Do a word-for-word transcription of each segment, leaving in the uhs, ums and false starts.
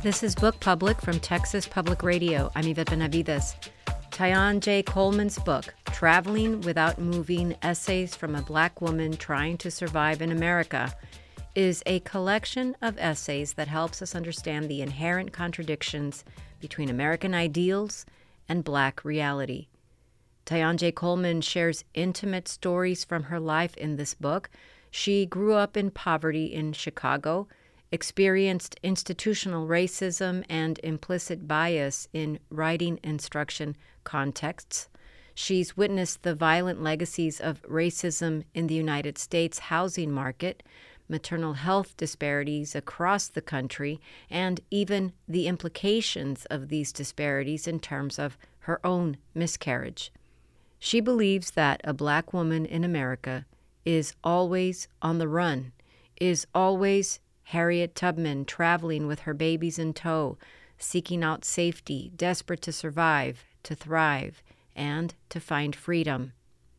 This is Book Public from Texas Public Radio. I'm Yvette Benavides. Tyon J. Coleman's book, Traveling Without Moving, Essays from a Black Woman Trying to Survive in America, is a collection of essays that helps us understand the inherent contradictions between American ideals and Black reality. Tyon J. Coleman shares intimate stories from her life in this book. She grew up in poverty in Chicago, experienced institutional racism and implicit bias in writing instruction contexts. She's witnessed the violent legacies of racism in the United States housing market, maternal health disparities across the country, and even the implications of these disparities in terms of her own miscarriage. She believes that a Black woman in America is always on the run, is always Harriet Tubman traveling with her babies in tow, seeking out safety, desperate to survive, to thrive, and to find freedom.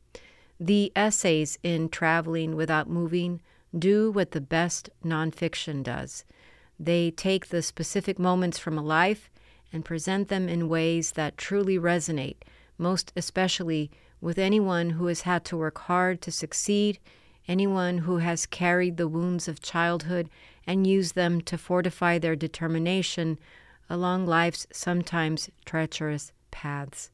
The essays in Traveling Without Moving do what the best nonfiction does. They take the specific moments from a life and present them in ways that truly resonate, most especially with anyone who has had to work hard to succeed, anyone who has carried the wounds of childhood and used them to fortify their determination along life's sometimes treacherous paths.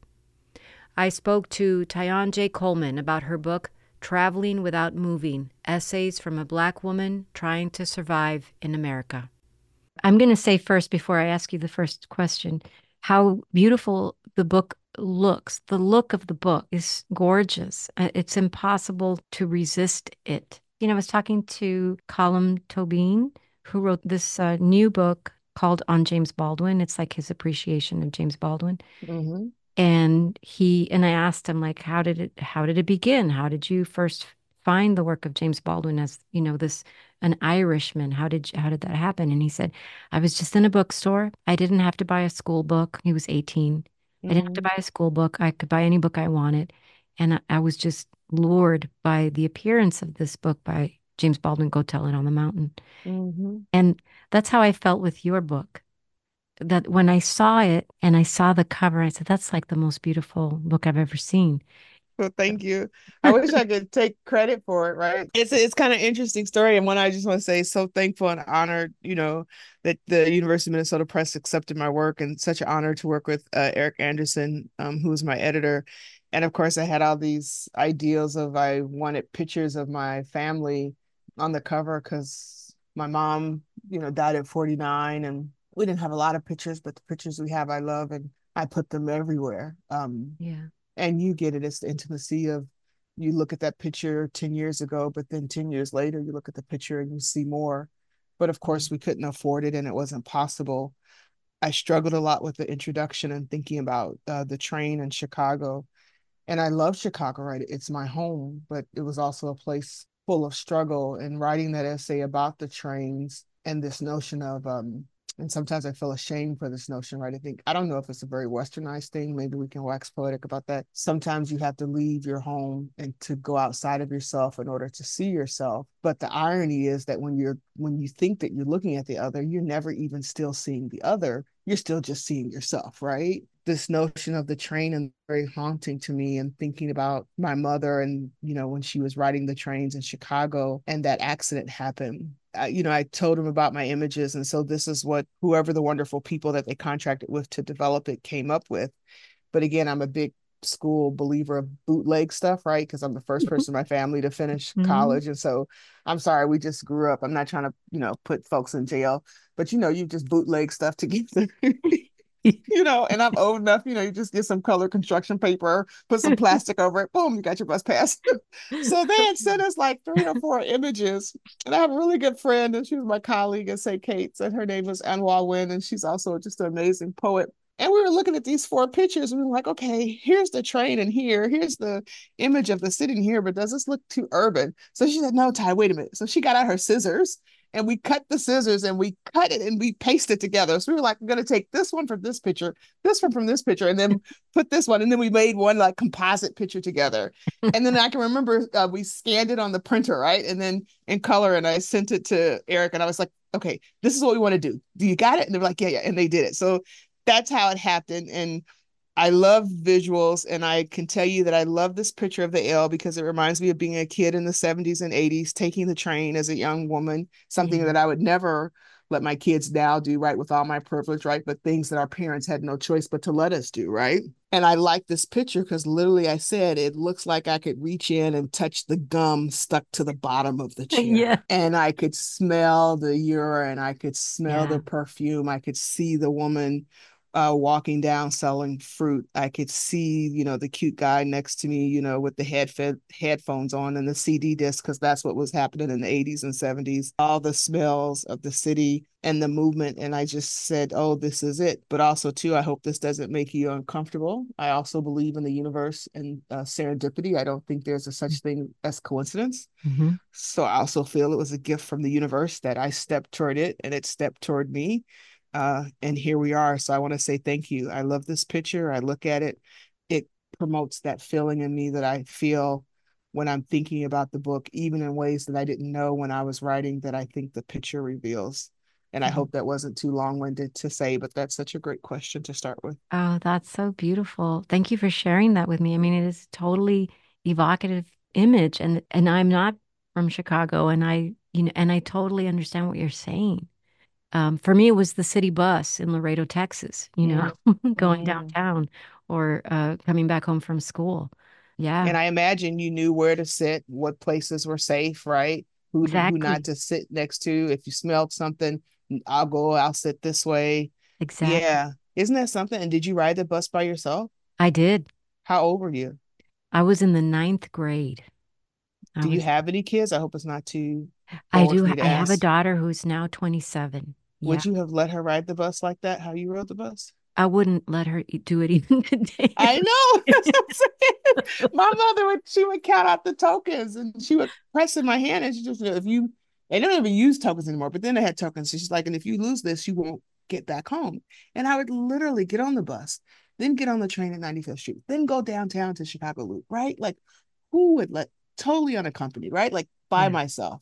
I spoke to Tyon J. Coleman about her book, Traveling Without Moving, Essays from a Black Woman Trying to Survive in America. I'm going to say first, before I ask you the first question, how beautiful the book looks. The look of the book is gorgeous. It's impossible to resist it. You know, I was talking to Colm Tóibín, who wrote this uh, new book called On James Baldwin. It's like his appreciation of James Baldwin. Mm-hmm. And he and I asked him, like, how did it how did it begin? How did you first find the work of James Baldwin as, you know, this an Irishman? How did how did that happen? And he said, I was just in a bookstore. I didn't have to buy a school book. He was eighteen. I didn't have to buy a school book. I could buy any book I wanted. And I, I was just lured by the appearance of this book by James Baldwin, Go Tell It on the Mountain. Mm-hmm. And that's how I felt with your book. That when I saw it and I saw the cover, I said, that's like the most beautiful book I've ever seen. Well, thank you. I wish I could take credit for it, right? It's it's kind of interesting story. And one I just want to say, so thankful and honored, you know, that the University of Minnesota Press accepted my work, and such an honor to work with uh, Eric Anderson, um, who was my editor. And of course, I had all these ideals of I wanted pictures of my family on the cover because my mom, you know, died at forty-nine, and we didn't have a lot of pictures, but the pictures we have, I love, and I put them everywhere. Um, Yeah. And you get it. It's the intimacy of, you look at that picture ten years ago, but then ten years later, you look at the picture and you see more. But of course, we couldn't afford it and it wasn't possible. I struggled a lot with the introduction and thinking about uh, the train in Chicago. And I love Chicago, right? It's my home, but it was also a place full of struggle. And writing that essay about the trains and this notion of, um, and sometimes I feel ashamed for this notion, right? I think, I don't know if it's a very westernized thing. Maybe we can wax poetic about that. Sometimes you have to leave your home and to go outside of yourself in order to see yourself. But the irony is that when you're, when you think that you're looking at the other, you're never even still seeing the other. You're still just seeing yourself, right? This notion of the train is very haunting to me, and thinking about my mother and, you know, when she was riding the trains in Chicago and that accident happened. I, you know, I told him about my images. And so this is what whoever the wonderful people that they contracted with to develop it came up with. But again, I'm a big school believer of bootleg stuff, right? Because I'm the first person in my family to finish Mm-hmm. college. And so I'm sorry, we just grew up. I'm not trying to, you know, put folks in jail, but, you know, you just bootleg stuff together. You know, and I'm old enough, you know, you just get some colored construction paper, put some plastic over it, boom, you got your bus pass. So they had sent us like three or four images. And I have a really good friend, and she was my colleague at Saint Kate's, and her name was Anwa Wynn, and she's also just an amazing poet. And we were looking at these four pictures, and we were like, okay, here's the train in here, here's the image of the city in here, but does this look too urban? So she said, no, Ty, wait a minute. So she got out her scissors and we cut the scissors and we cut it and we paste it together. So we were like, I'm going to take this one from this picture, this one from this picture, and then put this one. And then we made one like composite picture together. And then I can remember uh, we scanned it on the printer, right? And then in color, and I sent it to Eric, and I was like, okay, this is what we want to do. Do you got it? And they were like, yeah, yeah. And they did it. So that's how it happened. And I love visuals, and I can tell you that I love this picture of the L because it reminds me of being a kid in the seventies and eighties, taking the train as a young woman, something Yeah. that I would never let my kids now do, right, with all my privilege, right, but things that our parents had no choice but to let us do, right? And I like this picture because literally I said it looks like I could reach in and touch the gum stuck to the bottom of the chair. Yeah. And I could smell the urine, I could smell Yeah. the perfume, I could see the woman uh, walking down selling fruit. I could see, you know, the cute guy next to me, you know, with the head fed headphones on and the C D disc, because that's what was happening in the eighties and seventies. All the smells of the city and the movement. And I just said, oh, this is it. But also, too, I hope this doesn't make you uncomfortable. I also believe in the universe and uh, serendipity. I don't think there's a such thing as coincidence. Mm-hmm. So I also feel it was a gift from the universe that I stepped toward it and it stepped toward me. Uh, and here we are. So I want to say thank you. I love this picture. I look at it. It promotes that feeling in me that I feel when I'm thinking about the book, even in ways that I didn't know when I was writing, that I think the picture reveals. And I hope that wasn't too long-winded to say, but that's such a great question to start with. Oh, that's so beautiful. Thank you for sharing that with me. I mean, it is totally evocative image, and and I'm not from Chicago, and I, you know, and I totally understand what you're saying. Um, for me, it was the city bus in Laredo, Texas, you know, Mm, going mm. downtown or uh, coming back home from school. Yeah, And I imagine you knew where to sit, what places were safe, right? Who who not exactly. to sit next to. If you smelled something, I'll go, I'll sit this way. Exactly. Yeah. Isn't that something? And did you ride the bus by yourself? I did. How old were you? I was in the ninth grade. I Do you was, have any kids? I hope it's not too I forward do, for me to I have a ask. daughter who's now twenty-seven. Yeah. Would you have let her ride the bus like that? How you rode the bus? I wouldn't let her e- do it even today. I know. That's what I'm saying. My mother would she would count out the tokens and she would press in my hand and she just if you they don't even use tokens anymore, but then they had tokens. So she's like, and if you lose this, you won't get back home. And I would literally get on the bus, then get on the train at ninety-fifth Street, then go downtown to Chicago Loop, right? Like who would let totally unaccompanied, right? Like by Yeah. myself.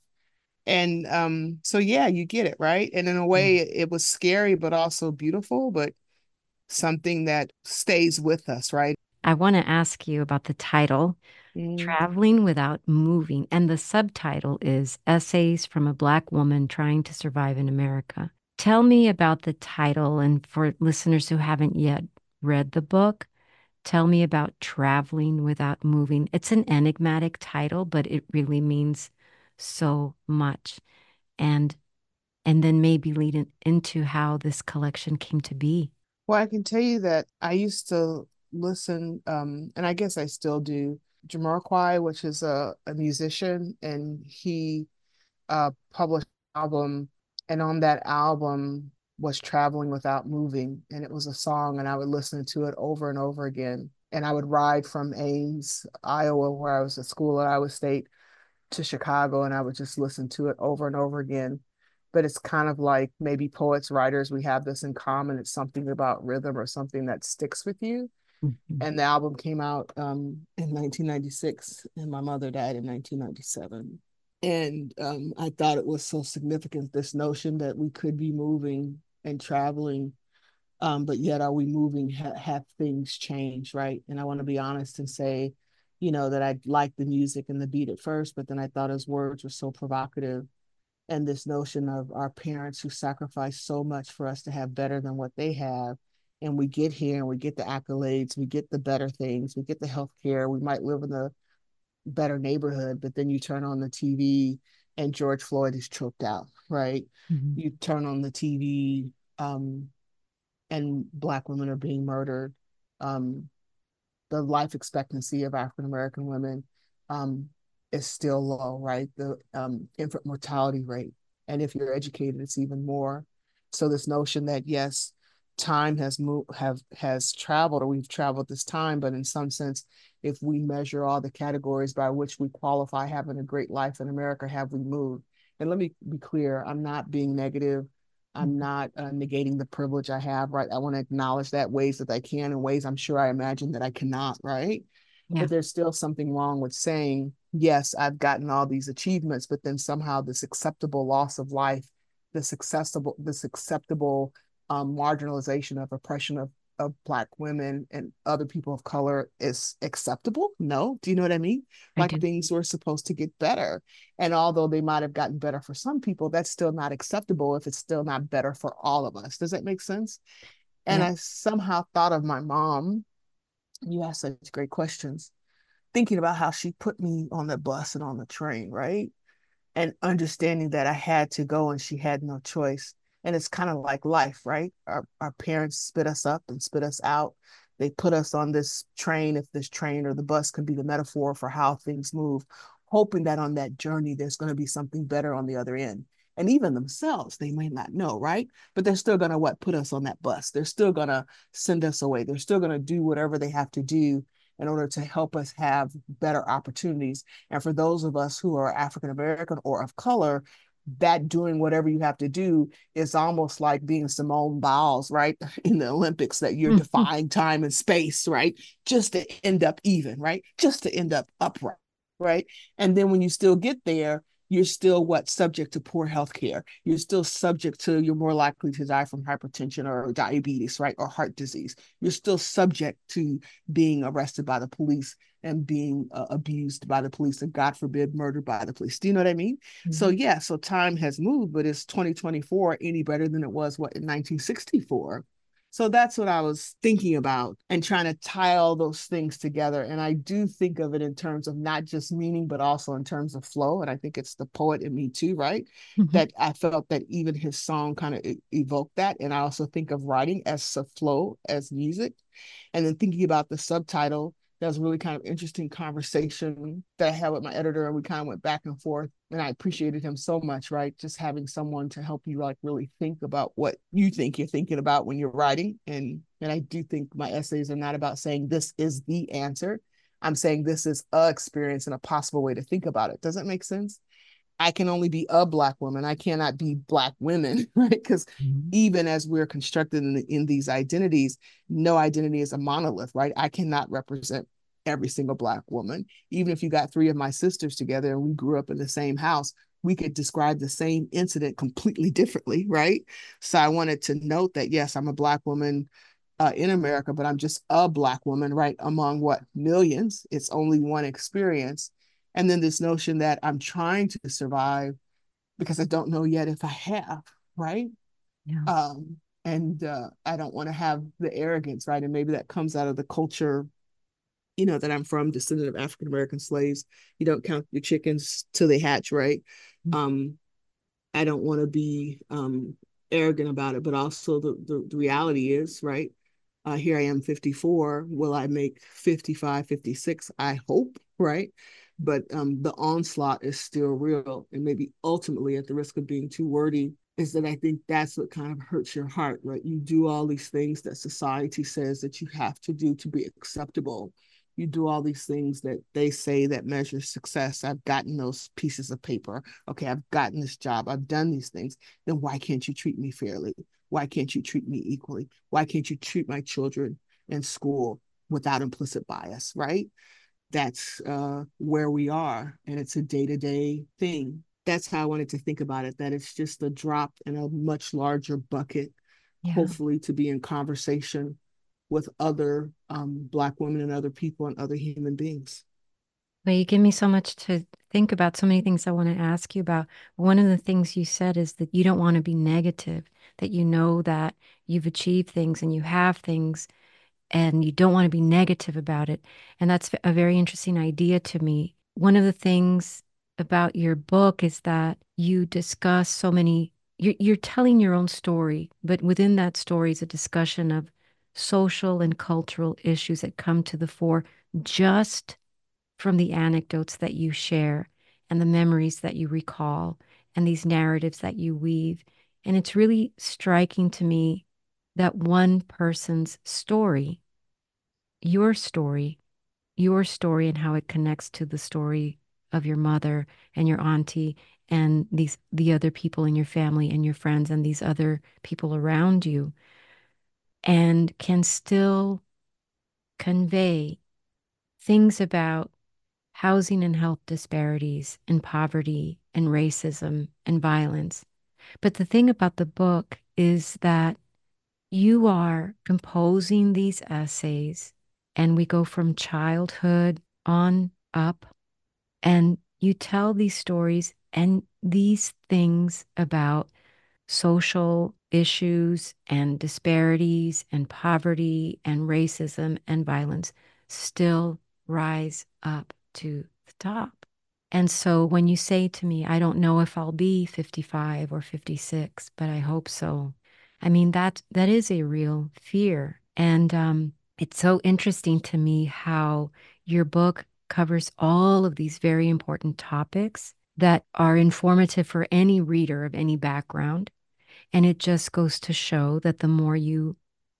And um, so yeah, you get it, right? And in a Yeah. way, it was scary, but also beautiful, but something that stays with us, right? I want to ask you about the title, Mm. Traveling Without Moving, and the subtitle is Essays from a Black Woman Trying to Survive in America. Tell me about the title, and for listeners who haven't yet read the book, tell me about Traveling Without Moving. It's an enigmatic title, but it really means so much. And and then maybe lead in, into how this collection came to be. Well, I can tell you that I used to listen, um, and I guess I still do, Jamiroquai, which is a, a musician, and he uh, published an album, and on that album was Traveling Without Moving, and it was a song, and I would listen to it over and over again. And I would ride from Ames, Iowa, where I was at school at Iowa State, to Chicago, and I would just listen to it over and over again. But it's kind of like maybe poets, writers, we have this in common. It's something about rhythm or something that sticks with you. Mhm. And the album came out um, in nineteen ninety-six, and my mother died in nineteen ninety-seven. And um, I thought it was so significant, this notion that we could be moving and traveling, um, but yet are we moving? Ha- have things changed, right? And I want to be honest and say, you know, that I liked the music and the beat at first, but then I thought his words were so provocative. And this notion of our parents who sacrificed so much for us to have better than what they have. And we get here and we get the accolades, we get the better things, we get the health care, we might live in a better neighborhood, but then you turn on the T V and George Floyd is choked out, right? Mhm. You turn on the T V, um, and Black women are being murdered. Um, the life expectancy of African American women um, is still low, right? The um, infant mortality rate, and if you're educated, it's even more. So this notion that yes, time has moved, have has traveled, or we've traveled this time, but in some sense, if we measure all the categories by which we qualify having a great life in America, have we moved? And let me be clear, I'm not being negative. I'm not uh, negating the privilege I have, right? I want to acknowledge that ways that I can and ways I'm sure I imagine that I cannot, right? Yeah, But there's still something wrong with saying, yes, I've gotten all these achievements, but then somehow this acceptable loss of life, this acceptable, this acceptable um, marginalization of oppression of of black women and other people of color is acceptable. No, do you know what I mean? I Like do. things were supposed to get better. And although they might have gotten better for some people, that's still not acceptable if it's still not better for all of us. Does that make sense? And Yep. I somehow thought of my mom. You asked such great questions, thinking about how she put me on the bus and on the train, right? And understanding that I had to go and she had no choice. And it's kind of like life, right? Our our parents spit us up and spit us out. They put us on this train, if this train or the bus can be the metaphor for how things move, hoping that on that journey there's going to be something better on the other end. And even themselves, they may not know, right? But they're still gonna what put us on that bus. They're still gonna send us away. They're still gonna do whatever they have to do in order to help us have better opportunities. And for those of us who are African American or of color, that doing whatever you have to do is almost like being Simone Biles, right? In the Olympics, that you're Mhm. defying time and space, right? Just to end up even, right? Just to end up upright, right? And then when you still get there, you're still what subject to poor health care. You're still subject to, you're more likely to die from hypertension or diabetes, right? Or heart disease. You're still subject to being arrested by the police and being uh, abused by the police and God forbid murdered by the police. Do you know what I mean? So Mhm. yeah, so time has moved, but is twenty twenty-four any better than it was what in nineteen sixty-four? So that's what I was thinking about and trying to tie all those things together. And I do think of it in terms of not just meaning, but also in terms of flow. And I think it's the poet in me too, right? Mhm. That I felt that even his song kind of evoked that. And I also think of writing as a flow, as music. And then thinking about the subtitle, that was a really kind of interesting conversation that I had with my editor, and we kind of went back and forth. And I appreciated him so much, right? Just having someone to help you like really think about what you think you're thinking about when you're writing. And and I do think my essays are not about saying this is the answer. I'm saying this is a experience and a possible way to think about it. Does that make sense? I can only be a black woman. I cannot be black women, right? Because Mhm. even as we're constructed in, the, in these identities, no identity is a monolith, right? I cannot represent every single black woman. Even if you got three of my sisters together and we grew up in the same house, we could describe the same incident completely differently, right? So I wanted to note that yes, I'm a black woman uh, in America, but I'm just a black woman, right? Among what millions? It's only one experience. And then this notion that I'm trying to survive because I don't know yet if I have, right? Yeah. Um, and uh, I don't want to have the arrogance, right? And maybe that comes out of the culture, you know, that I'm from, descendant of African American slaves. You don't count your chickens till they hatch, right? Um, I don't want to be um, arrogant about it, but also the, the, the reality is, right? Uh, here I am fifty-four. Will I make fifty-five, fifty-six? I hope, right? But um, the onslaught is still real. And maybe ultimately, at the risk of being too wordy, is that I think that's what kind of hurts your heart, right? You do all these things that society says that you have to do to be acceptable. You do all these things that they say that measure success. I've gotten those pieces of paper. Okay, I've gotten this job. I've done these things. Then why can't you treat me fairly? Why can't you treat me equally? Why can't you treat my children in school without implicit bias, right? That's uh, where we are. And it's a day to day thing. That's how I wanted to think about it, that it's just a drop in a much larger bucket, Yeah. hopefully to be in conversation with other um, Black women and other people and other human beings. Well, you give me so much to think about, so many things I want to ask you about. One of the things you said is that you don't want to be negative, that you know that you've achieved things and you have things, and you don't want to be negative about it. And that's a very interesting idea to me. One of the things about your book is that you discuss so many, you're, you're telling your own story, but within that story is a discussion of social and cultural issues that come to the fore just from the anecdotes that you share and the memories that you recall and these narratives that you weave. And it's really striking to me that one person's story, your story, your story, and how it connects to the story of your mother and your auntie and these the other people in your family and your friends and these other people around you, and can still convey things about housing and health disparities and poverty and racism and violence. But the thing about the book is that you are composing these essays, and we go from childhood on up, and you tell these stories and these things about social issues and disparities and poverty and racism and violence still rise up to the top. And so when you say to me, I don't know if I'll be fifty-five or fifty-six, but I hope so. I mean, that that is a real fear. And um, it's so interesting to me how your book covers all of these very important topics that are informative for any reader of any background. And it just goes to show that the more you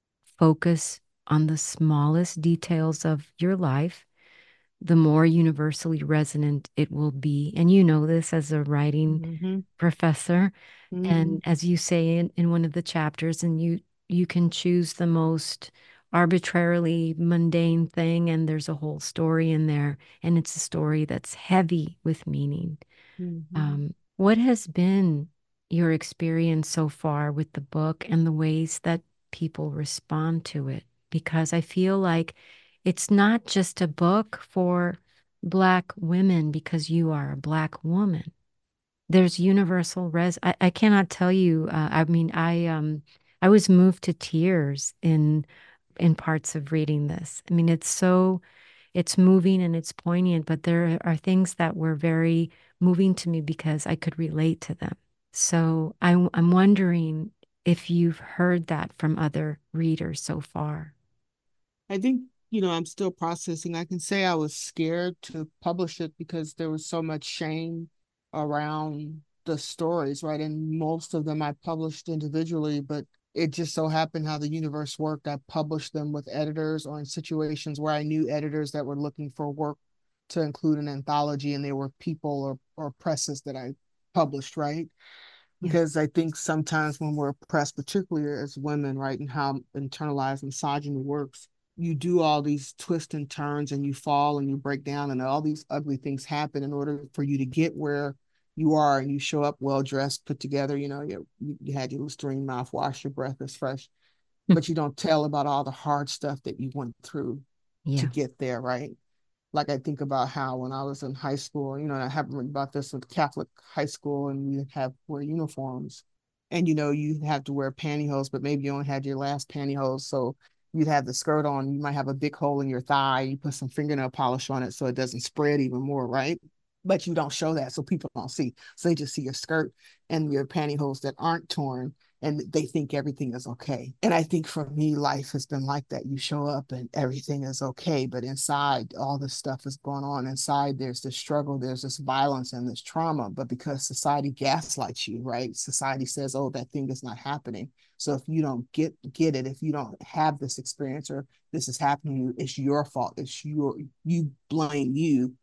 focus on the smallest details of your life, the more universally resonant it will be. And you know this as a writing Mm-hmm. professor. Mm-hmm. And as you say in, in one of the chapters, and you you can choose the most arbitrarily mundane thing, and there's a whole story in there, and it's a story that's heavy with meaning. Mm-hmm. Um, what has been your experience so far with the book and the ways that people respond to it? Because I feel like it's not just a book for Black women because you are a Black woman. There's universal res. I, I cannot tell you. Uh, I mean, I um, I was moved to tears in in parts of reading this. I mean, it's so it's moving and it's poignant, but there are things that were very moving to me because I could relate to them. So I'm I'm wondering if you've heard that from other readers so far. I think, you know, I'm still processing. I can say I was scared to publish it because there was so much shame around the stories, right? And most of them I published individually, but it just so happened how the universe worked. I published them with editors or in situations where I knew editors that were looking for work to include an anthology, and they were people or, or presses that I published, right? Yes. Because I think sometimes when we're oppressed, particularly as women, right, and how internalized misogyny works, you do all these twists and turns and you fall and you break down and all these ugly things happen in order for you to get where you are, and you show up well dressed, put together, you know, you, you had your Listerine mouthwash, your breath is fresh, but you don't tell about all the hard stuff that you went through to Yeah. get there, right? Like I think about how when I was in high school, you know, and I haven't written about this with Catholic high school, and we have wear uniforms, and you know, you have to wear pantyhose, but maybe you only had your last pantyhose, so you'd have the skirt on, you might have a big hole in your thigh, you put some fingernail polish on it so it doesn't spread even more, right? But you don't show that, so people don't see. So they just see your skirt and your pantyhose that aren't torn, and they think everything is okay. And I think for me, life has been like that. You show up and everything is okay, but inside, all this stuff is going on. Inside, there's this struggle, there's this violence and this trauma. But because society gaslights you, right? Society says, "Oh, that thing is not happening." So if you don't get get it, if you don't have this experience or this is happening to you, it's your fault. It's your you blame you.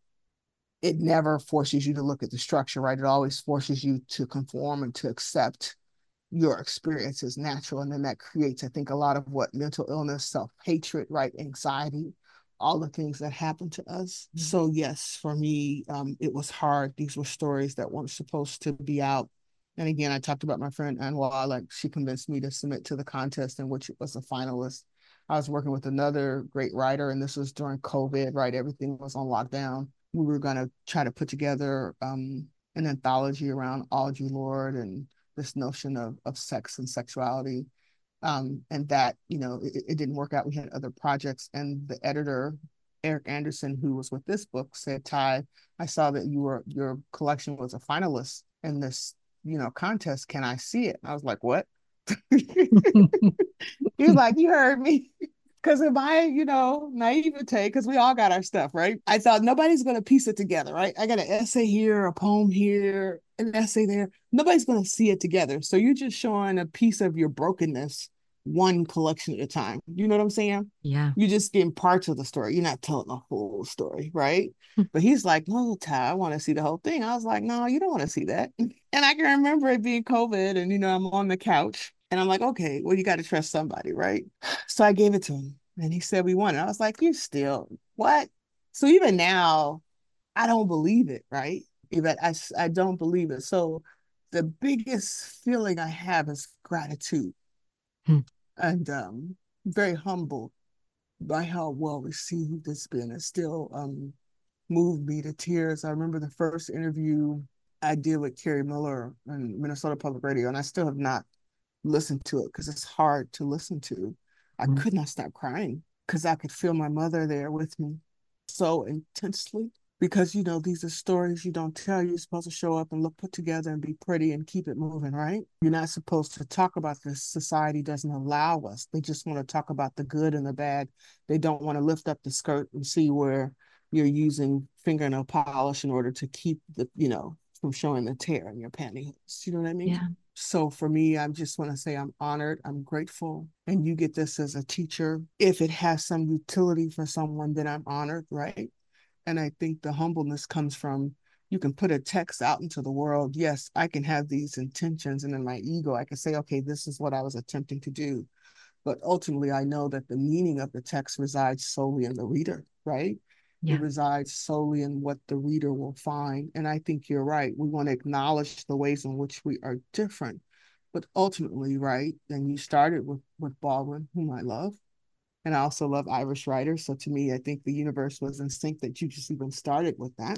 It never forces you to look at the structure, right? It always forces you to conform and to accept your experience is natural. And then that creates, I think, a lot of what mental illness, self-hatred, right? Anxiety, all the things that happen to us. Mm-hmm. So yes, for me, um, it was hard. These were stories that weren't supposed to be out. And again, I talked about my friend Anwar, like she convinced me to submit to the contest in which it was a finalist. I was working with another great writer, and this was during COVID, right? Everything was on lockdown. We were going to try to put together um, an anthology around Audre Lorde and this notion of, of sex and sexuality. Um, and that, you know, it, it didn't work out. We had other projects. And the editor, Eric Anderson, who was with this book, said, "Ty, I saw that you were your collection was a finalist in this, you know, contest. Can I see it?" And I was like, "What?" He was like, "You heard me." Because of my, you know, naivete, because we all got our stuff, right? I thought nobody's going to piece it together, right? I got an essay here, a poem here, an essay there. Nobody's going to see it together. So you're just showing a piece of your brokenness one collection at a time. You know what I'm saying? Yeah. You're just getting parts of the story. You're not telling the whole story, right? Hmm. But he's like, no, Ty, I want to see the whole thing. I was like, no, you don't want to see that. And I can remember it being COVID, and you know, I'm on the couch and I'm like, okay, well, you got to trust somebody, right? So I gave it to him and he said we won. And I was like, you still what? So even now, I don't believe it, right? Even I, I don't believe it. So the biggest feeling I have is gratitude Hmm. and um very humbled by how well received it's been. It still um moved me to tears. I remember the first interview I did with Carrie Miller on Minnesota Public Radio, and I still have not listened to it because it's hard to listen to. I Hmm. could not stop crying because I could feel my mother there with me so intensely. Because you know, these are stories you don't tell. You're supposed to show up and look put together and be pretty and keep it moving, right? You're not supposed to talk about this. Society doesn't allow us. They just want to talk about the good and the bad. They don't want to lift up the skirt and see where you're using fingernail polish in order to keep the, you know, from showing the tear in your pantyhose. You know what I mean? Yeah. So for me, I just want to say I'm honored, I'm grateful, and you get this as a teacher. If it has some utility for someone, then I'm honored, right? And I think the humbleness comes from you can put a text out into the world. Yes, I can have these intentions, and in my ego, I can say, okay, this is what I was attempting to do. But ultimately, I know that the meaning of the text resides solely in the reader, right? It Yeah. resides solely in what the reader will find. And I think you're right. We want to acknowledge the ways in which we are different. But ultimately, right, and you started with, with Baldwin, whom I love. And I also love Irish writers. So to me, I think the universe was in sync that you just even started with that.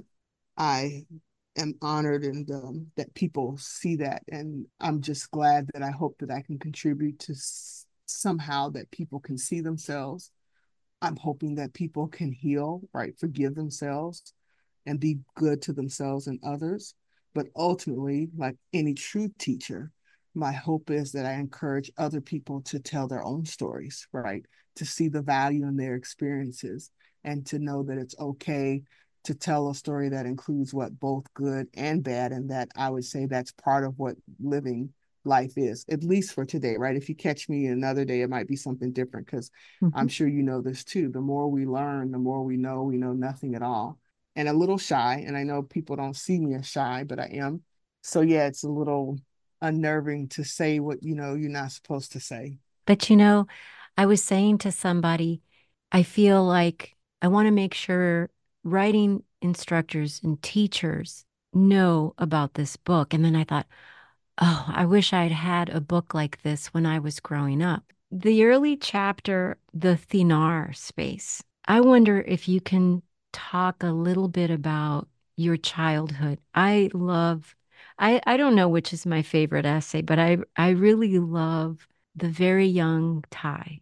I am honored and um, that people see that. And I'm just glad that I hope that I can contribute to s- somehow that people can see themselves. I'm hoping that people can heal, right? Forgive themselves and be good to themselves and others. But ultimately, like any true teacher, my hope is that I encourage other people to tell their own stories, right? To see the value in their experiences and to know that it's okay to tell a story that includes what both good and bad. And that I would say that's part of what living life is, at least for today, right? If you catch me another day, it might be something different because I'm Hmm. sure you know this too. The more we learn, the more we know we know nothing at all and a little shy. And I know people don't see me as shy, but I am. So yeah, it's a little unnerving to say what you know you're not supposed to say. But you know, I was saying to somebody, I feel like I want to make sure writing instructors and teachers know about this book. And then I thought, oh, I wish I'd had a book like this when I was growing up. The early chapter, The Thinar Space. I wonder if you can talk a little bit about your childhood. I love, I, I don't know which is my favorite essay, but I, I really love the very young Ty,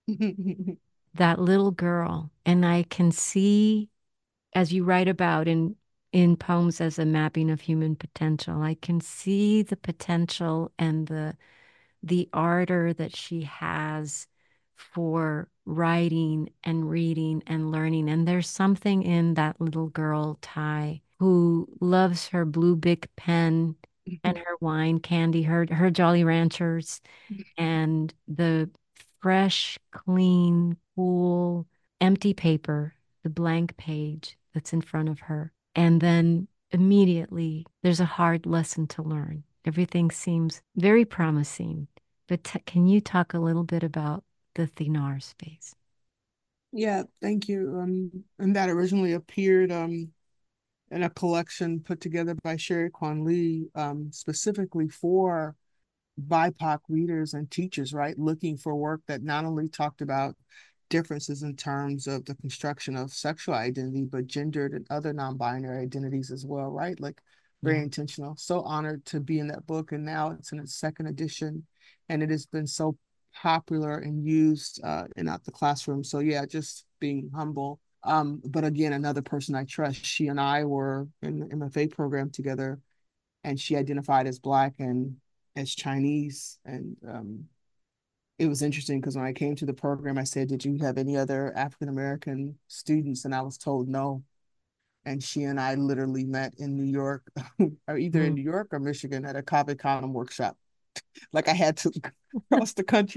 that little girl. And I can see, as you write about in in poems as a mapping of human potential, I can see the potential and the the ardor that she has for writing and reading and learning. And there's something in that little girl, Ty, who loves her blue Bic pen and her wine candy, her her Jolly Ranchers, and the fresh, clean, cool, empty paper, the blank page that's in front of her. And then immediately there's a hard lesson to learn. Everything seems very promising. But t- can you talk a little bit about the Thinar space? Yeah, thank you. Um, and that originally appeared um in a collection put together by Sherry Kwan Lee, um, specifically for B I P O C readers and teachers, right? Looking for work that not only talked about differences in terms of the construction of sexual identity, but gendered and other non-binary identities as well, right? Like very Yeah. intentional. So honored to be in that book. And now it's in its second edition. And it has been so popular and used uh, in out the classroom. So yeah, just being humble. Um, but again, another person I trust, she and I were in the M F A program together and she identified as Black and as Chinese. And um, it was interesting because when I came to the program, I said, did you have any other African American students? And I was told no. And she and I literally met in New York, or either in Mm. New York or Michigan at a Copy Column workshop. Like I had to cross the country.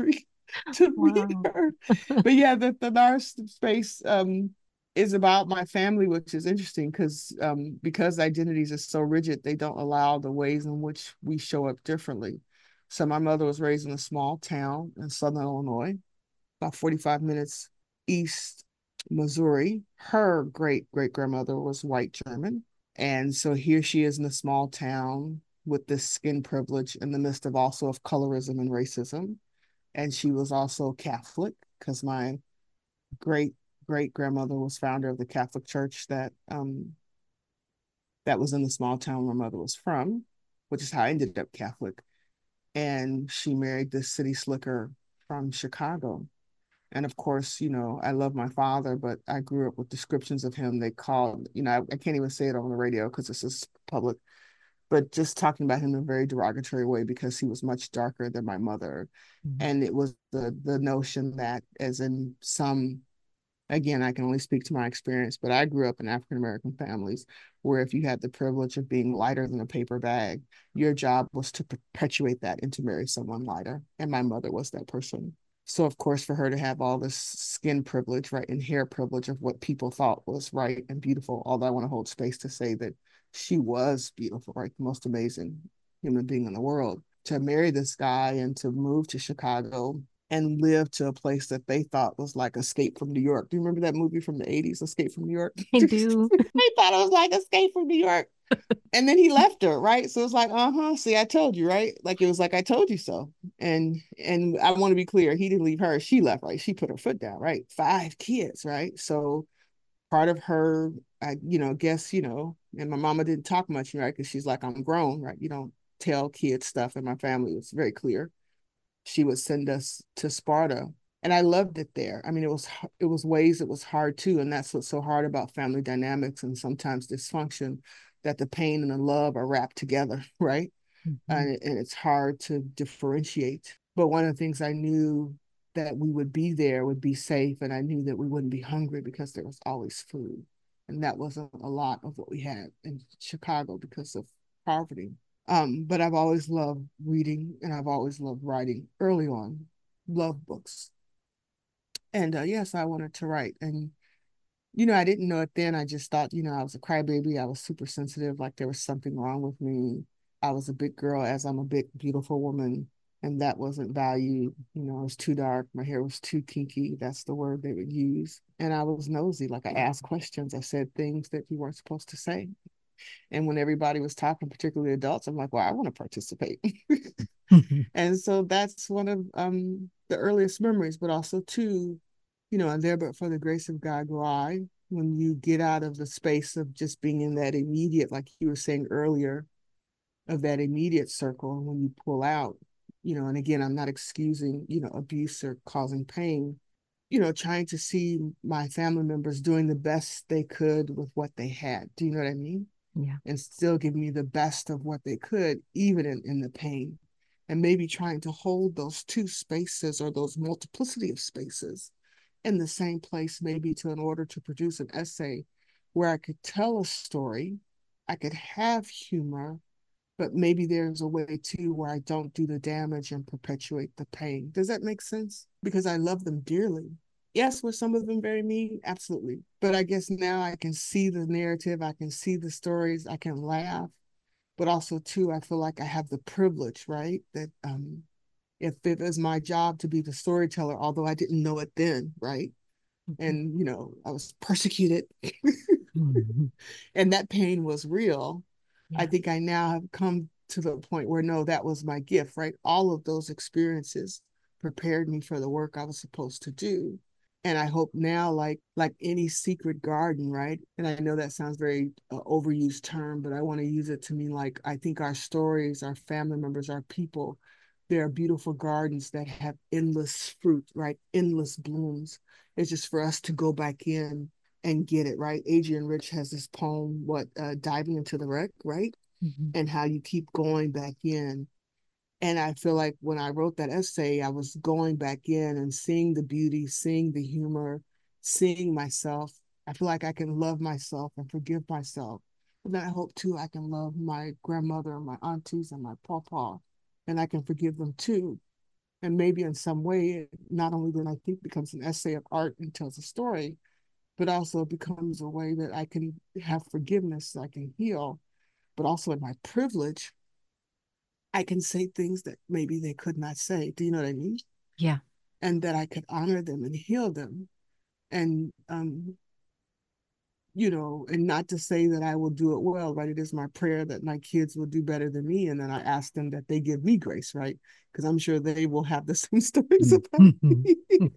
to meet Wow. her. But yeah, the, the Nara space um, is about my family, which is interesting because um, because identities are so rigid, they don't allow the ways in which we show up differently. So my mother was raised in a small town in Southern Illinois, about forty-five minutes east Missouri. Her great great grandmother was white German. And so here she is in a small town with this skin privilege in the midst of also of colorism and racism. And she was also Catholic because my great great grandmother was founder of the Catholic Church that um that was in the small town where my mother was from, which is how I ended up Catholic. And she married this city slicker from Chicago. And of course, you know, I love my father, but I grew up with descriptions of him. They called, you know, I, I can't even say it on the radio because this is public, but just talking about him in a very derogatory way because he was much darker than my mother. Mhm. And it was the the notion that, as in some, again, I can only speak to my experience, but I grew up in African American families where if you had the privilege of being lighter than a paper bag, your job was to perpetuate that and to marry someone lighter. And my mother was that person. So, of course, for her to have all this skin privilege, right, and hair privilege of what people thought was right and beautiful, although I want to hold space to say that she was beautiful, right, the most amazing human being in the world. To marry this guy and to move to Chicago and live to a place that they thought was like Escape from New York. Do you remember that movie from the eighties, Escape from New York? I They do. thought it was like Escape from New York. And then he left her, right? So it's like, uh-huh, see, I told you, right? Like it was like I told you so. And and I want to be clear, he didn't leave her, she left, right? She put her foot down, right? Five kids, right? So part of her, I, you know, guess, you know, and my mama didn't talk much, right? Because she's like, I'm grown, right? You don't tell kids stuff. And my family was very clear. She would send us to Sparta. And I loved it there. I mean, it was it was ways it was hard too, and that's what's so hard about family dynamics and sometimes dysfunction, that the pain and the love are wrapped together, right? Mhm. And, and it's hard to differentiate. But one of the things I knew that we would be there would be safe, and I knew that we wouldn't be hungry because there was always food, and that wasn't a lot of what we had in Chicago because of poverty. Um, but I've always loved reading and I've always loved writing early on, love books. And uh, yes, I wanted to write. And, you know, I didn't know it then. I just thought, you know, I was a crybaby. I was super sensitive, like there was something wrong with me. I was a big girl, as I'm a big, beautiful woman. And that wasn't valued. You know, I was too dark. My hair was too kinky. That's the word they would use. And I was nosy. Like I asked questions. I said things that you weren't supposed to say. And when everybody was talking, particularly adults, I'm like, well, I want to participate. And so that's one of um, the earliest memories, but also too, you know, and there, but for the grace of God go I. When you get out of the space of just being in that immediate, like you were saying earlier, of that immediate circle, when you pull out, you know, and again, I'm not excusing, you know, abuse or causing pain, you know, trying to see my family members doing the best they could with what they had. Do you know what I mean? Yeah. And still give me the best of what they could, even in, in the pain. And maybe trying to hold those two spaces or those multiplicity of spaces in the same place, maybe to in order to produce an essay where I could tell a story, I could have humor, but maybe there's a way too where I don't do the damage and perpetuate the pain. Does that make sense? Because I love them dearly. Yes, were some of them very mean? Absolutely. But I guess now I can see the narrative, I can see the stories, I can laugh. But also too, I feel like I have the privilege, right? That um if it was my job to be the storyteller, although I didn't know it then, right? Mhm. And you know, I was persecuted Mhm. and that pain was real. I Yeah. think I now have come to the point where no, that was my gift, right? All of those experiences prepared me for the work I was supposed to do. And I hope now, like like any secret garden, right? And I know that sounds very uh, overused term, but I want to use it to mean like I think our stories, our family members, our people, there are beautiful gardens that have endless fruit, right? Endless blooms. It's just for us to go back in and get it right. Adrienne Rich has this poem, what uh, diving into the wreck, right? Mhm. And how you keep going back in. And I feel like when I wrote that essay, I was going back in and seeing the beauty, seeing the humor, seeing myself. I feel like I can love myself and forgive myself. And then I hope too I can love my grandmother and my aunties and my pawpaw, and I can forgive them too. And maybe in some way, it not only then I think becomes an essay of art and tells a story, but also becomes a way that I can have forgiveness, so I can heal, but also in my privilege, I can say things that maybe they could not say. Do you know what I mean? Yeah. And that I could honor them and heal them. And um, you know, and not to say that I will do it well, right? It is my prayer that my kids will do better than me. And then I ask them that they give me grace, right? Because I'm sure they will have the same stories about me.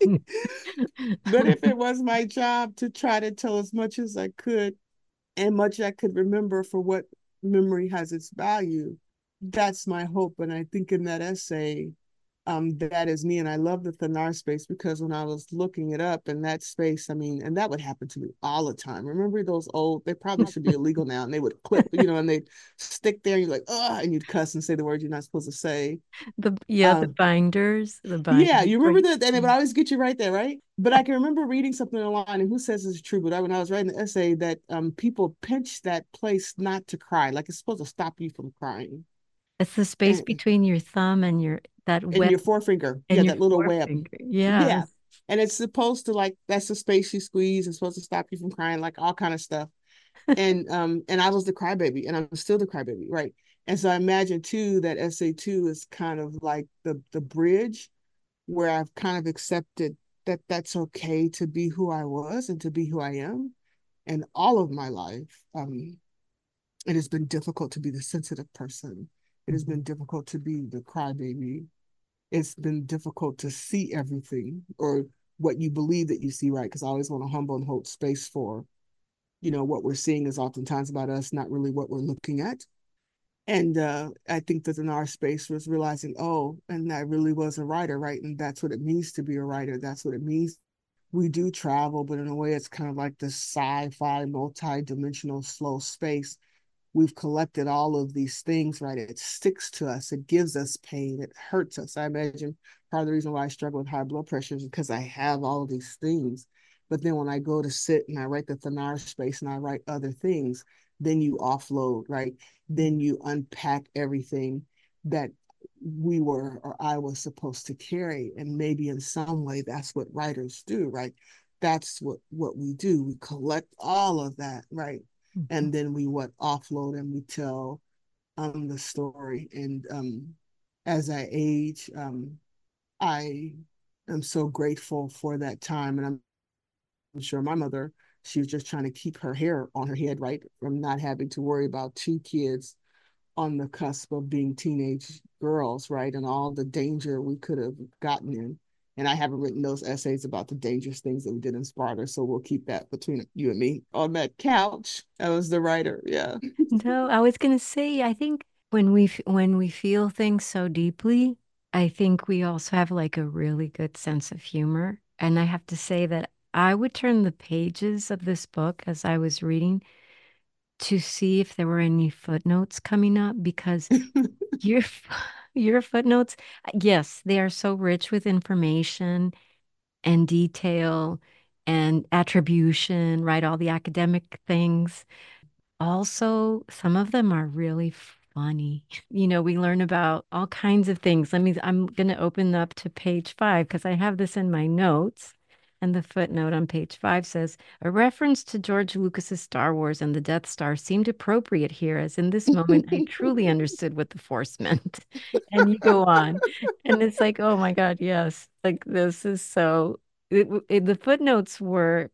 But if it was my job to try to tell as much as I could and much I could remember for what memory has its value, that's my hope. And I think in that essay, um, that is me. And I love the Thanar space because when I was looking it up in that space, I mean, and that would happen to me all the time. Remember those old, they probably should be illegal now, and they would clip, you know, and they'd stick there, and you're like, oh, and you'd cuss and say the word you're not supposed to say. The yeah, the Um, binders, the yeah, binders you where remember that, and it would always get you right there, right? But I can remember reading something online, and who says it's true? But I, when I was writing the essay, that um, people pinch that place not to cry, like it's supposed to stop you from crying, it's the space and between your thumb and your that and web your forefinger, yeah, and your that little web. forefinger. Yeah. Yes. And it's supposed to like that's the space you squeeze. It's supposed to stop you from crying, like all kind of stuff. And um, and I was the crybaby, and I'm still the crybaby, right? And so I imagine too that S A two is kind of like the the bridge where I've kind of accepted that that's okay to be who I was and to be who I am. And all of my life, um, it has been difficult to be the sensitive person. It has Mhm. been difficult to be the crybaby. It's been difficult to see everything or what you believe that you see, right? Because I always want to humble and hold space for, you know, what we're seeing is oftentimes about us, not really what we're looking at. And uh, I think that in our space was realizing, oh, and I really was a writer, right? And that's what it means to be a writer. That's what it means. We do travel, but in a way, it's kind of like this sci-fi, multi-dimensional, slow space. We've collected all of these things, right? It sticks to us. It gives us pain. It hurts us. I imagine part of the reason why I struggle with high blood pressure is because I have all of these things. But then when I go to sit and I write the Thanar space and I write other things, then you offload, right? Then you unpack everything that we were or I was supposed to carry. And maybe in some way that's what writers do, right? That's what what we do. We collect all of that, right? Mhm. And then we what offload and we tell um the story. And um as I age, um I am so grateful for that time. And I'm sure my mother, she was just trying to keep her hair on her head, right? From not having to worry about two kids on the cusp of being teenage girls, right? And all the danger we could have gotten in. And I haven't written those essays about the dangerous things that we did in Sparta. So we'll keep that between you and me on that couch. I was the writer. Yeah. No, I was gonna say, I think when we f- when we feel things so deeply, I think we also have like a really good sense of humor. And I have to say that I would turn the pages of this book as I was reading to see if there were any footnotes coming up because your your footnotes, yes, they are so rich with information and detail and attribution, right? All the academic things. Also, some of them are really funny. You know, we learn about all kinds of things. Let me, I'm going to open up to page five because I have this in my notes. And the footnote on page five says, a reference to George Lucas's Star Wars and the Death Star seemed appropriate here, as in this moment I truly understood what the Force meant. And you go on. And it's like, oh my God, yes. Like this is so, it, it, the footnotes were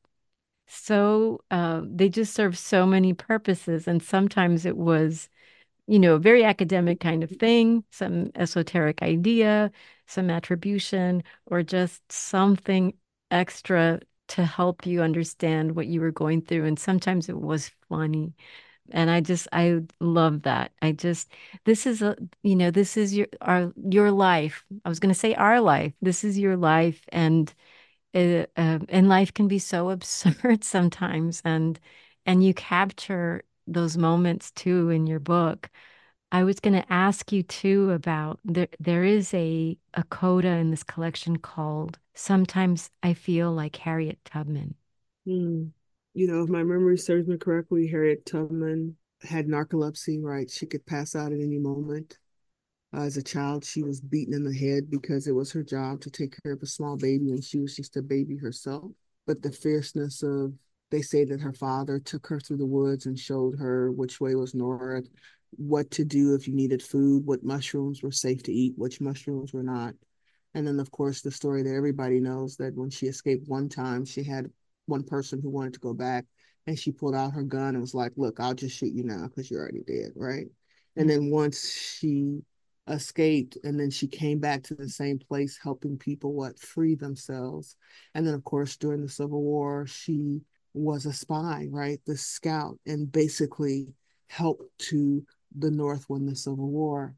so uh, they just serve so many purposes. And sometimes it was, you know, a very academic kind of thing, some esoteric idea, some attribution, or just something extra to help you understand what you were going through. And sometimes it was funny. And I just, I love that. I just, this is a, you know, this is your, our, your life. I was going to say our life. This is your life. And it, uh, and life can be so absurd sometimes, and and you capture those moments too in your book. I was going to ask you too about there there is a a coda in this collection called Sometimes I Feel Like Harriet Tubman. Hmm. You know, if my memory serves me correctly, Harriet Tubman had narcolepsy, right? She could pass out at any moment. Uh, as a child, she was beaten in the head because it was her job to take care of a small baby, and she was just a baby herself. But the fierceness of, they say that her father took her through the woods and showed her which way was north, what to do if you needed food, what mushrooms were safe to eat, which mushrooms were not. And then, of course, the story that everybody knows, that when she escaped one time, she had one person who wanted to go back, and she pulled out her gun and was like, look, I'll just shoot you now because you're already dead, right? And Yeah. then once she escaped, and then she came back to the same place helping people what free themselves. And then, of course, during the Civil War, she was a spy, right? The scout, and basically helped to the North win the Civil War.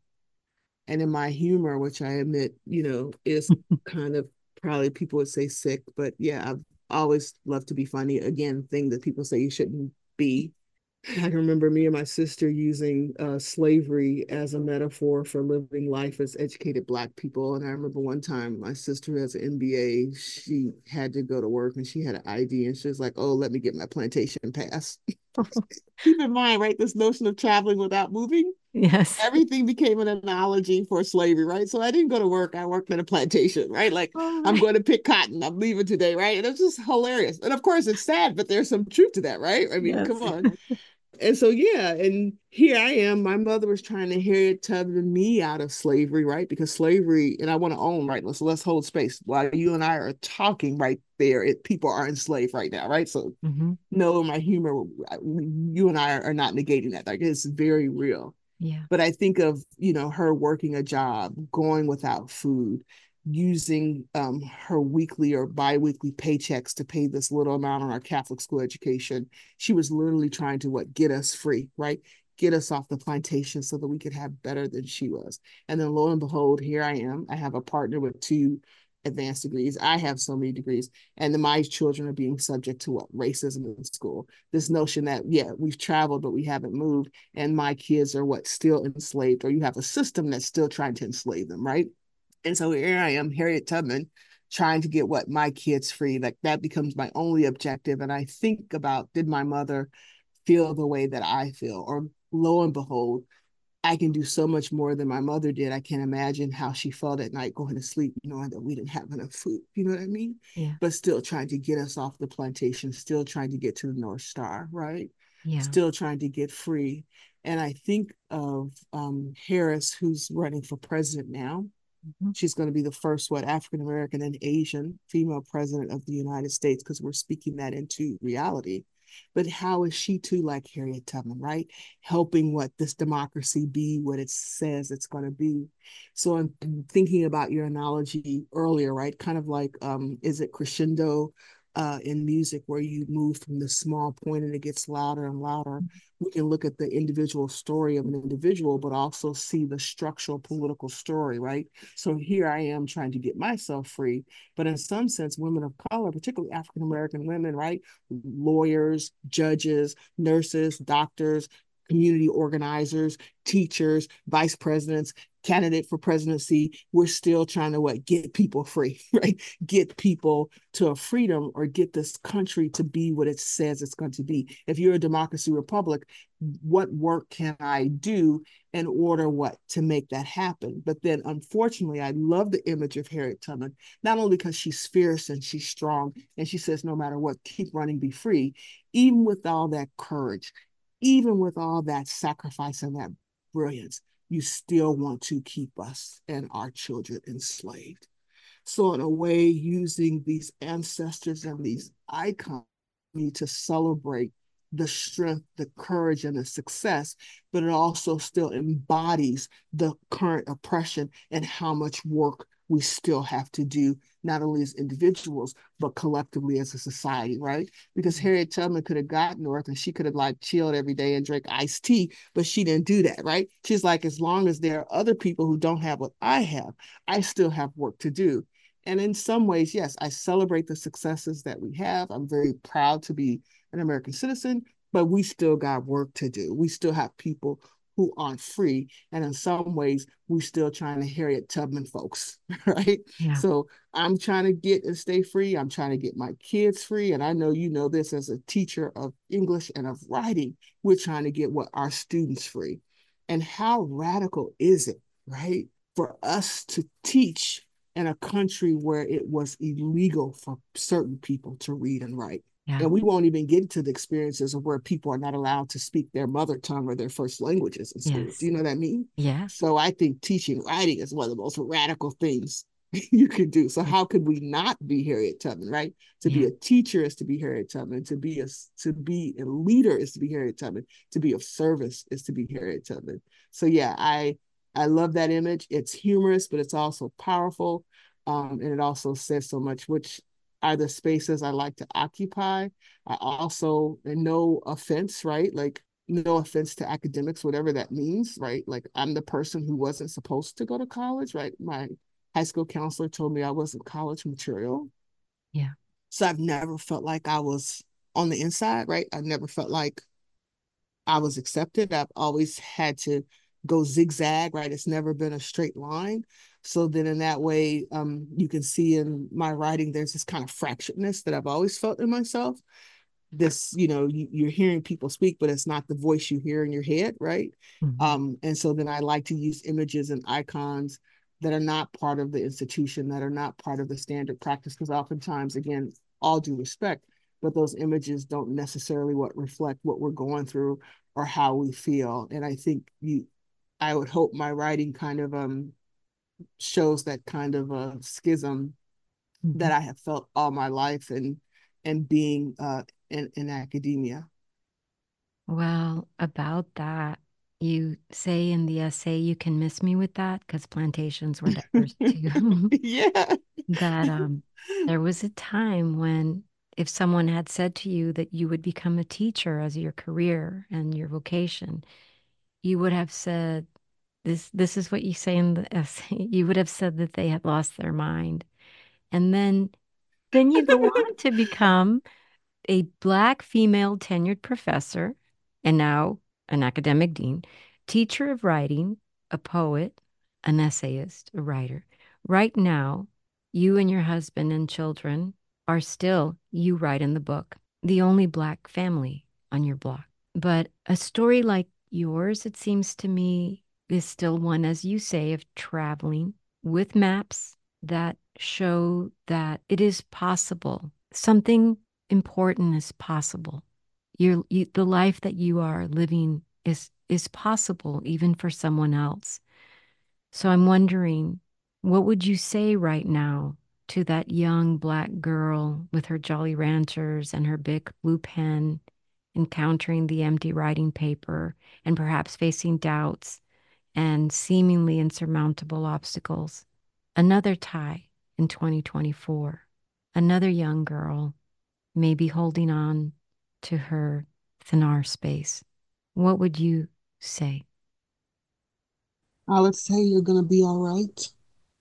And in my humor, which I admit, you know, is kind of, probably people would say sick, but yeah, I've always loved to be funny. Again, thing that people say you shouldn't be. I can remember me and my sister using uh, slavery as a metaphor for living life as educated Black people. And I remember one time my sister, who has an M B A, she had to go to work and she had an I D, and she was like, oh, let me get my plantation pass. Keep in mind, right, this notion of traveling without moving, Yes. everything became an analogy for slavery, right? So I didn't go to work. I worked at a plantation, right? Like, All I'm right. going to pick cotton. I'm leaving today, right? And it's just hilarious. And of course, it's sad, but there's some truth to that, right? I mean, Yes. come on. And so, yeah, and here I am. My mother was trying to Harriet Tubman me out of slavery, right? Because slavery, and I want to own, right? Let's let's hold space while you and I are talking right there. It, people are enslaved right now, right? So, Mm-hmm. no, my humor, you and I are not negating that. Like, it's very real. Yeah. But I think of, you know, her working a job, going without food, using um, her weekly or biweekly paychecks to pay this little amount on our Catholic school education. She was literally trying to what, get us free, right? Get us off the plantation so that we could have better than she was. And then lo and behold, here I am. I have a partner with two advanced degrees. I have so many degrees, and then my children are being subject to what, racism in school. This notion that, yeah, we've traveled, but we haven't moved, and my kids are what, still enslaved, or you have a system that's still trying to enslave them, right? And so here I am, Harriet Tubman, trying to get what, my kids free. Like, that becomes my only objective. And I think about, did my mother feel the way that I feel? Or lo and behold, I can do so much more than my mother did. I can't imagine how she felt at night going to sleep, knowing that we didn't have enough food. You know what I mean? Yeah. But still trying to get us off the plantation, still trying to get to the North Star, right? Yeah. Still trying to get free. And I think of um, Harris, who's running for president now. Mm-hmm. She's going to be the first, what, African American and Asian female president of the United States, because we're speaking that into reality. But how is she too like Harriet Tubman, right? Helping what, this democracy be what it says it's going to be. So I'm thinking about your analogy earlier, right? Kind of like, um, is it crescendo uh, in music, where you move from the small point and it gets louder and louder? We can look at the individual story of an individual, but also see the structural political story, right? So here I am trying to get myself free. But in some sense, women of color, particularly African American women, right? Lawyers, judges, nurses, doctors, community organizers, teachers, vice presidents, candidate for presidency, we're still trying to what, get people free, right? Get people to a freedom, or get this country to be what it says it's going to be. If you're a democracy republic, what work can I do in order what, to make that happen? But then unfortunately, I love the image of Harriet Tubman, not only because she's fierce and she's strong and she says, no matter what, keep running, be free, even with all that courage, even with all that sacrifice and that brilliance, you still want to keep us and our children enslaved. So in a way, using these ancestors and these icons, we need to celebrate the strength, the courage, and the success, but it also still embodies the current oppression and how much work we still have to do, not only as individuals, but collectively as a society, right? Because Harriet Tubman could have gotten north and she could have like chilled every day and drank iced tea, but she didn't do that, right? She's like, as long as there are other people who don't have what I have, I still have work to do. And in some ways, yes, I celebrate the successes that we have. I'm very proud to be an American citizen, but we still got work to do. We still have people who aren't free. And in some ways, we still trying to Harriet Tubman folks, right? Yeah. So I'm trying to get and stay free. I'm trying to get my kids free. And I know you know this as a teacher of English and of writing, we're trying to get what, our students free. And how radical is it, right? For us to teach in a country where it was illegal for certain people to read and write. Yeah. And we won't even get into the experiences of where people are not allowed to speak their mother tongue or their first languages in school. Yes. Do you know what I mean? Yes. So I think teaching writing is one of the most radical things you can do. So how could we not be Harriet Tubman, right? To yeah. be a teacher is to be Harriet Tubman. To be a to be a leader is to be Harriet Tubman. To be of service is to be Harriet Tubman. So yeah, I I love that image. It's humorous, but it's also powerful, um, and it also says so much, which are the spaces I like to occupy. I also, and no offense, right? Like, no offense to academics, whatever that means, right? Like, I'm the person who wasn't supposed to go to college, right? My high school counselor told me I wasn't college material. Yeah. So I've never felt like I was on the inside, right? I never felt like I was accepted. I've always had to go zigzag, right? It's never been a straight line. So then in that way, um, you can see in my writing, there's this kind of fracturedness that I've always felt in myself. This, you know, you, you're hearing people speak, but it's not the voice you hear in your head, right? Mm-hmm. Um, and so then I like to use images and icons that are not part of the institution, that are not part of the standard practice, because oftentimes, again, all due respect, but those images don't necessarily what reflect what we're going through or how we feel. And I think you, I would hope my writing kind of um shows that kind of a schism mm-hmm. that I have felt all my life and and being uh in, in academia. Well, about that, you say in the essay, you can miss me with that because plantations were diverse too. Yeah. That um, there was a time when if someone had said to you that you would become a teacher as your career and your vocation, you would have said, this, this is what you say in the essay, you would have said that they had lost their mind. And then, then you go on to become a Black female tenured professor, and now an academic dean, teacher of writing, a poet, an essayist, a writer. Right now, you and your husband and children are still, you write in the book, the only Black family on your block. But a story like yours, it seems to me, is still one, as you say, of traveling with maps that show that it is possible. Something important is possible. Your, you, the life that you are living is is possible even for someone else. So I'm wondering, what would you say right now to that young Black girl with her Jolly Ranchers and her big blue pen, encountering the empty writing paper and perhaps facing doubts and seemingly insurmountable obstacles? Another Ty in twenty twenty-four, another young girl maybe holding on to her Thanar space. What would you say? I would say you're going to be all right.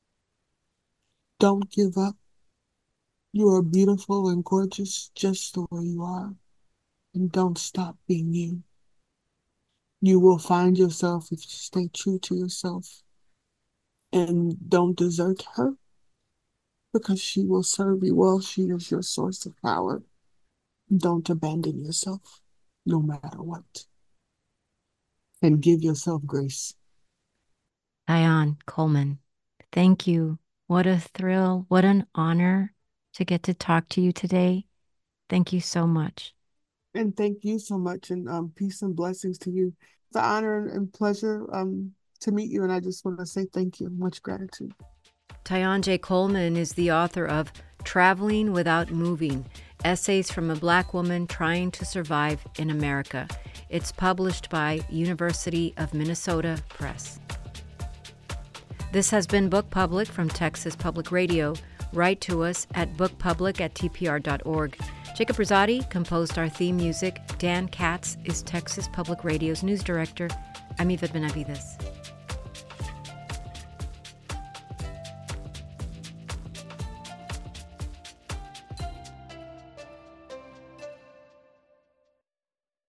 Don't give up. You are beautiful and gorgeous just the way you are. And don't stop being you. You will find yourself if you stay true to yourself. And don't desert her, because she will serve you well. She is your source of power. Don't abandon yourself, no matter what. And give yourself grace. Tyon Coleman, thank you. What a thrill. What an honor to get to talk to you today. Thank you so much. And thank you so much. And um, peace and blessings to you. It's an honor and pleasure um, to meet you. And I just want to say thank you. Much gratitude. Tyon J. Coleman is the author of Traveling Without Moving, Essays from a Black Woman Trying to Survive in America. It's published by University of Minnesota Press. This has been Book Public from Texas Public Radio. Write to us at bookpublic at t p r dot org. Jacob Rosati composed our theme music. Dan Katz is Texas Public Radio's news director. I'm Yvette Benavides.